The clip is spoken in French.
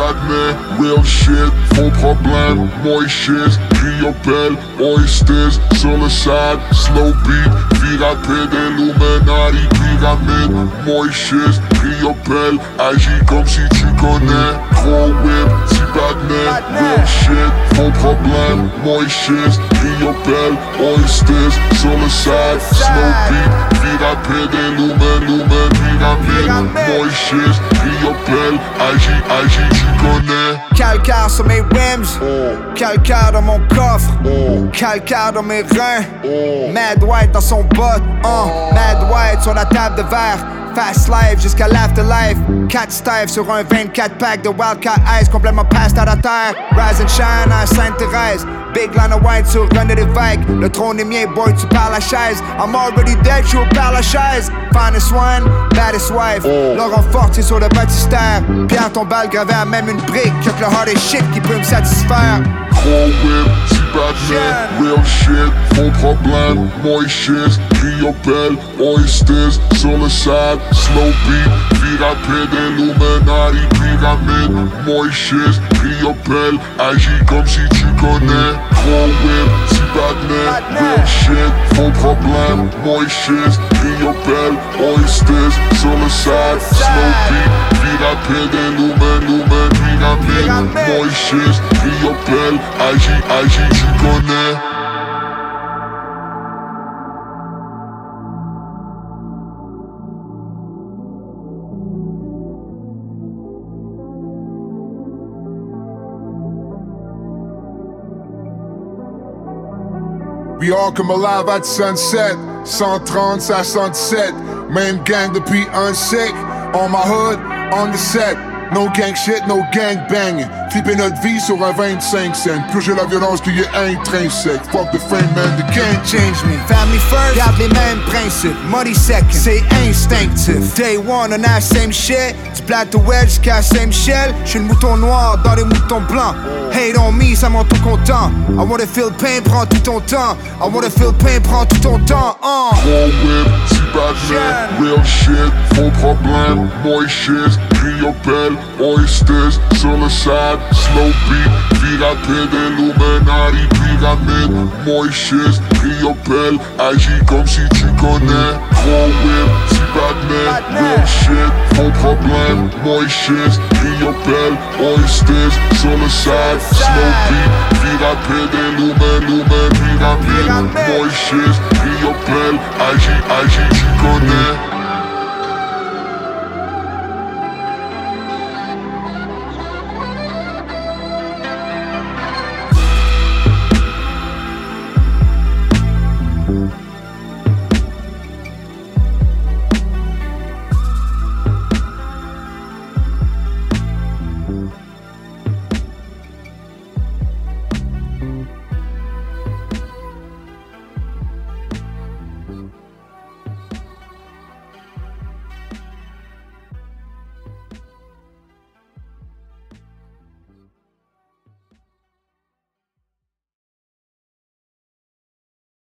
Bagman, real shit, faux problème, moishes, Riopel, oysters, sur le side, slow beat, vie rapide, Illuminati, pyramide, moishes, Riopel, agis comme si tu connais, gros whip, si Bagman, real shit, faux problème, moishes, Riopel, oysters, sur le side, slow beat, vie rapide, Illumin, pyramide, moishes, Riopel, agis, tu connais. Calcaire sur mes rims, calcaire dans mon coffre, calcaire dans mes reins, Mad White dans son bot, Mad White sur la table de verre. Fast life jusqu'à l'afterlife. 4 stives sur un 24 pack de Wildcat Ice, complètement passed à la terre. Rise and shine à Sainte-Thérèse. Big line of white sur René Lévesque. Le trône est mien, boy, tu parles la chaise. I'm already dead, je par la chaise. Finest one, baddest wife. Laurent Fortier sur le baptistère. Pierre Tombal gravé à même une brique. Que le hardest shit qui peut me satisfaire. Gros whip, si Batman, real shit, faux problème, moishes, Riopel, oysters, sur le side, slow beat, vie rapide, Illuminati, pyramide, moishes, Riopel, agis comme si tu connais, gros whip, si Batman, real shit, faux problème, moishes, Riopel, oysters, sur le side, slow beat, vie rapide, Illumin, pyramide, moishes, Riopel, agis, tu connais. We all come alive at sunset, 130, ça 117. Même gang depuis un siècle. On my hood, on the set. No gang shit, no gang banging. Flipper notre vie sur un 25 cents. Purger la violence qui est intrinsèque. Fuck the fame man, the gang change me. Family first, garde les mêmes principes. Money second, c'est instinctif. Day one, on a la same shit. Du plat to wedge jusqu'à same shell. J'suis le mouton noir dans les moutons blancs. Hate on me, ça m'en tout content. I wanna feel pain, prends tout ton temps. I wanna feel pain, prends tout ton temps. Gros whip, si Batman, real shit, faux problème, moishes, Riopel, oysters, sur le side, slow beat, vie rapide, Illuminati, pyramide, moishes, Riopel, agis comme si tu connais, gros whip, si Batman, real shit, faux problème, moishes, Riopel, oysters, sur le side, slow beat, vie rapide, Illumin, pyramide, moishes, Riopel, agis, tu connais.